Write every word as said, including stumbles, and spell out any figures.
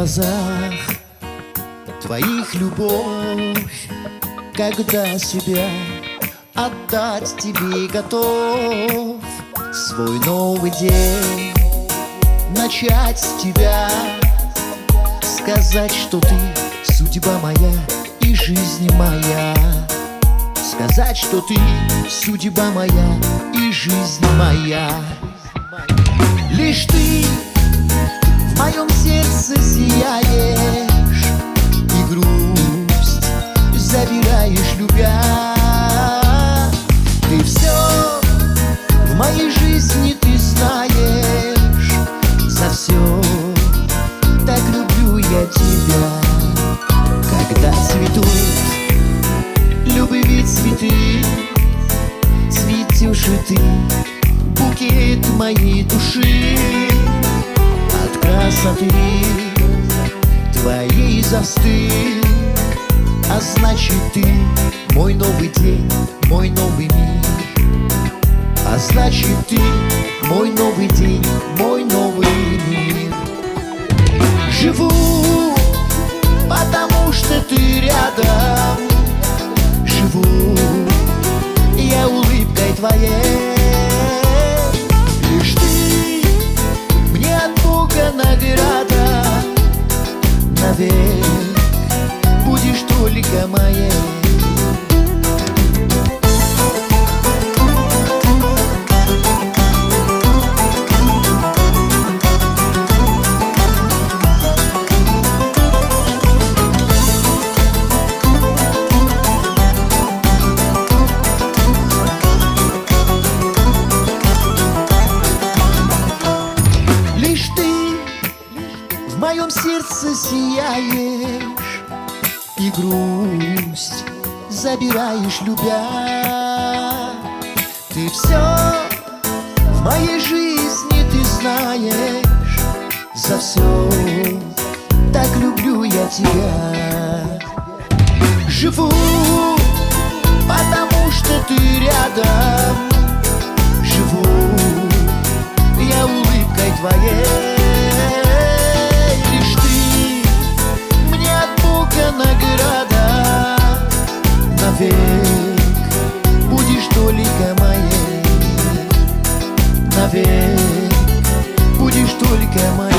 глазах твоих любовь, когда себя отдать тебе готов. Свой новый день начать с тебя, сказать, что ты судьба моя и жизнь моя. Сказать, что ты судьба моя и жизнь моя. Лишь ты в моем сердце сияешь и грусть забираешь, любя. Ты все в моей жизни, ты знаешь, за все так люблю я тебя. Когда цветут любви цветы, цветешь и ты, букет моей души. От красоты твоей застыл, а значит ты мой новый день, мой новый мир. А значит ты мой новый день, мой новый мир. Живу, потому что ты рядом. Живу я улыбкой твоей. Лишь ты мне от Бога награда, навек будешь только моей. В моем сердце сияешь и грусть забираешь, любя. Ты все в моей жизни, ты знаешь, за все так люблю я тебя. Живу, потому что ты рядом. Живу я улыбкой твоей. Награда, навек будешь только моей. Навек будешь только моей.